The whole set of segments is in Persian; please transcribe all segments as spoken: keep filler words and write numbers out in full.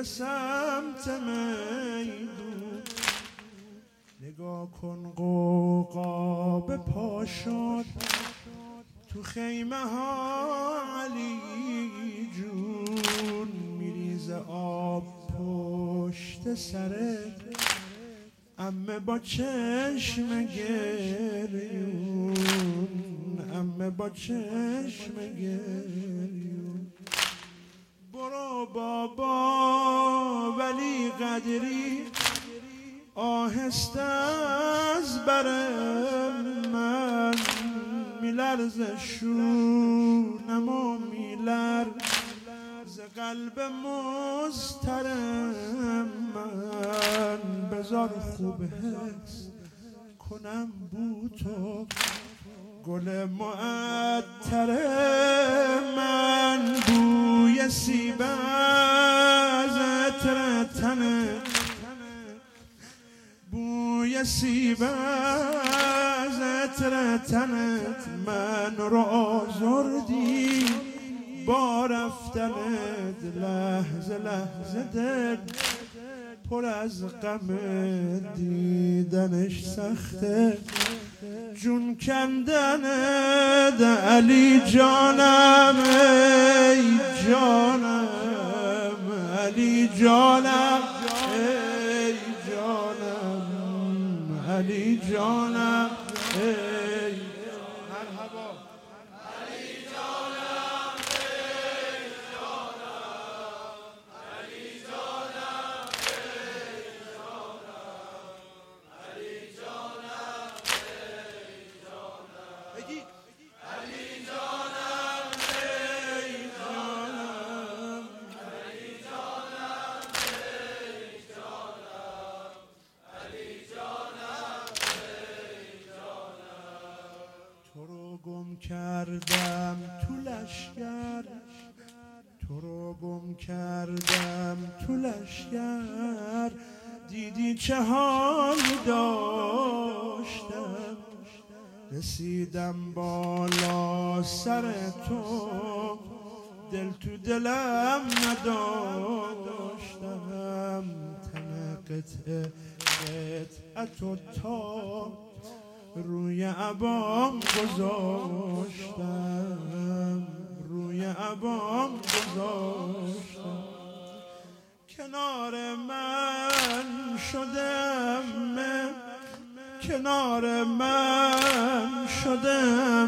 به سمت میدون. نگاه کن قوقا به پا شد تو خیمه ها علی جون. میریزه آب پشت سرت عمه با چشم گریون، عمه با چشم گریون. برو بابا ولی قدری آهسته از بر من میلرزه شونم و میلرز قلب مضطرم من. بذار خوب حس کنم بو تو گل معطر من. بوی سیب از عطر تنت، بوی سیب از عطر تنت من رو آزردی با رفتنت. لحظه لحظه دل پر از غم دیدنش سخته، جون کندنت علی جانم ای جانم، علی جانم ای جانم، علی جانم ای مرحبا. علی جانم ای جانم، علی جانم ای جانم، علی جانم ای جانم. بگی علی جانم ای جانم، علی جانم ای جانم، علی جانم ای جانم. تو رو گم کردم تو لشگر، تو رو گم کردم تو لشگر. دیدی چه حالی داشتم، رسیدم بالا سر تو دل تو دلم نداشتم. تن قطعه قطعت و تا روی عبام گذاشتم، روی عبام گذاشتم. کنار من شدم، کنار من شدم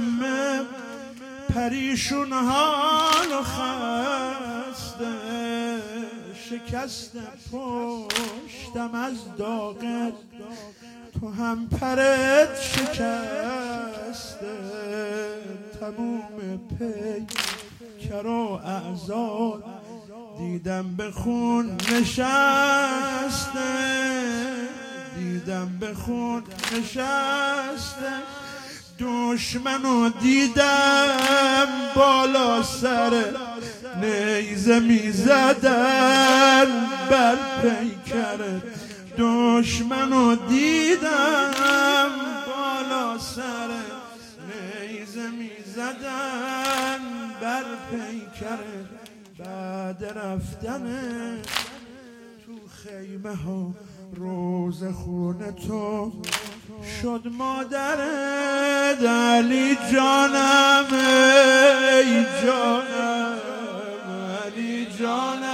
پریشون حال و خسته. شکست پشتم از داغت، تو هم پرت شکسته. تموم پیکر و اعضا دیدم به خون نشسته، دیدم به خون نشسته. دشمنو دیدم بالا سر نیزه میزدن بر پیکرت. دشمنو دیدم بالا سر نیزه میزدن بر پیکرت. بعد رفتن تو خیمه ها روز خونه تو شد مادرت. علی جانم ای جانم، علی جانم